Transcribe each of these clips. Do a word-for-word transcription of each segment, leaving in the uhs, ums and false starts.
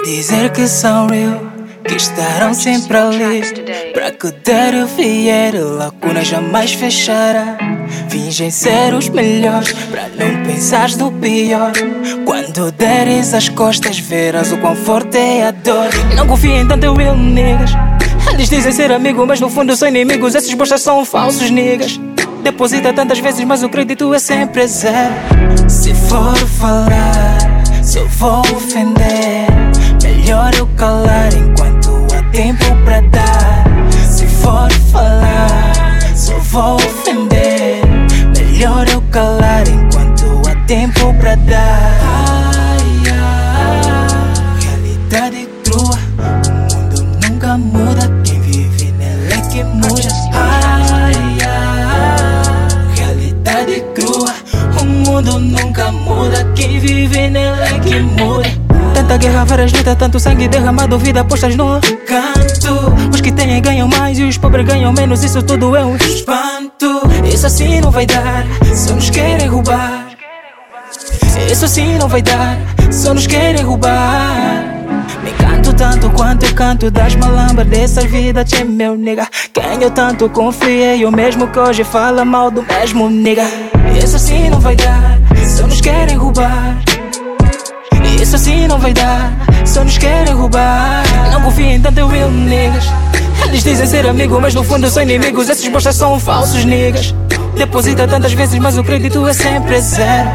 dizer que são real, que estarão sempre ali. Pra que der vier, lacuna jamais fechará. Fingem ser os melhores, pra não pensares no pior. Quando deres as costas, verás o quão forte é a dor. Não confiem em tanto real niggas. Eles dizem ser amigos, mas no fundo são inimigos. Esses bostas são falsos niggas. Deposita tantas vezes, mas o crédito é sempre zero. Se for falar, só vou ofender. Melhor eu calar enquanto há tempo pra dar. Se for falar, só vou ofender. Melhor eu calar enquanto há tempo pra dar. Ai, ai, realidade crua, o mundo nunca muda. Quem vive nela é que muda. Ai, ai, realidade crua, o mundo nunca muda. Quem vive nela é que muda. Tanta guerra, várias lutas, tanto sangue derramado, vida postas no canto. Os que têm ganham mais e os pobres ganham menos. Isso tudo é um espanto. Isso assim não vai dar, só nos querem roubar. Isso assim não vai dar, só nos querem roubar. Me canto tanto quanto eu canto das malambas dessas vidas, tchê meu nigga. Quem eu tanto confiei, o mesmo que hoje fala mal do mesmo nigga. Isso assim não vai dar, só nos querem roubar. Isso assim não vai dar, só nos querem roubar. Não confiem tanto em real niggas. Eles dizem ser amigos, mas no fundo são inimigos. Esses bostas são falsos niggas. Deposita tantas vezes, mas o crédito é sempre zero.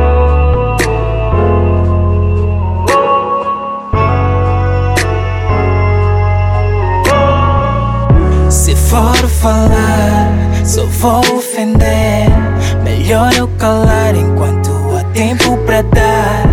Se for falar, só vou ofender. Melhor eu calar enquanto há tempo pra dar.